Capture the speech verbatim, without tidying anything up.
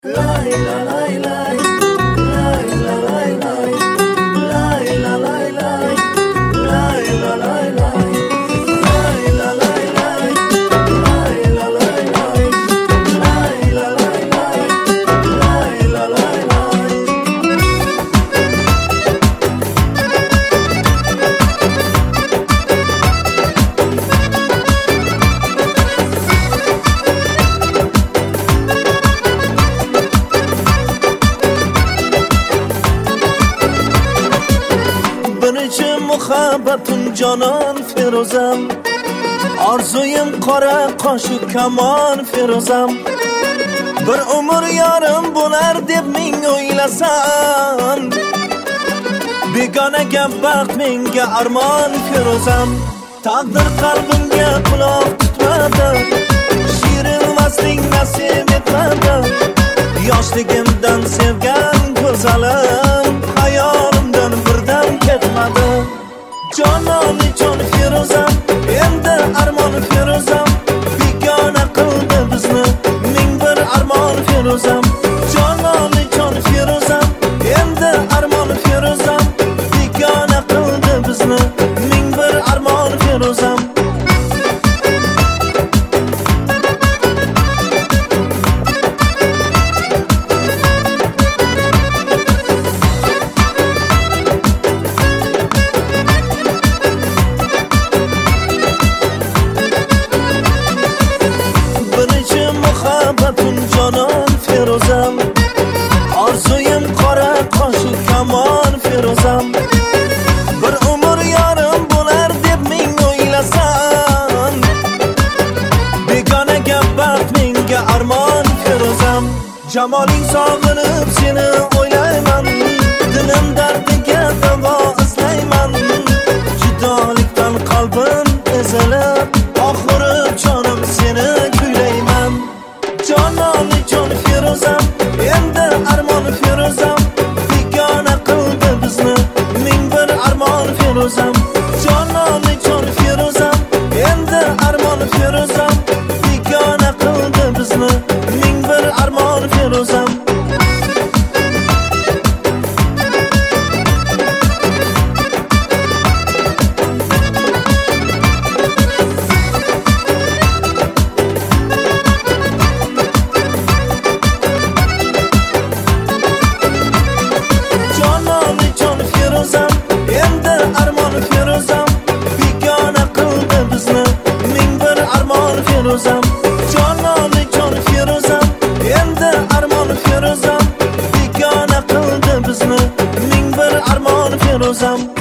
muhabbatun jonon Ferozam, orzuyim qora qoshu kamon Ferozam. Bir umr yorim bo'lar deb ming o'ylasam, begonaga baxt menga armon Ferozam. Taqdir qalbimga quloq tutmadi, shirin vasling nasib etmadi. Yoshligimdan sevgan go'zalim hayolimdan birdan ketmadi. Jononi jon Ferozam, endi armon Ferozam, begona qildi bizni ming bir armon Ferozam. Jononi jon Ferozam, endi armon Ferozam, begona qildi bizni ming bir armon Ferozam. Jonon Ferozam, orzuyim qora qoshu kamon Ferozam. Bir umr yorim bo'lar deb ming o'ylasam, begonaga baxt menga armon Ferozam. Jamoling sog'inib seni o'ylayman, dilim dardiga davo izlayman. Judolikdan qalbim ezilib, oxiri jonim seni kuylayman. Jononi jon Ferozam, endi armon Ferozam, begona qildi bizni ming bir armon Ferozam. Jononi jon Ferozam, endi armon Ferozam, begona qildi bizni ming bir armon Ferozam. Endi armon Ferozam, begona qildi bizni ming bir armon Ferozam. Jononi jon Ferozam, endi armon Ferozam, begona qildi bizni ming bir armon Ferozam.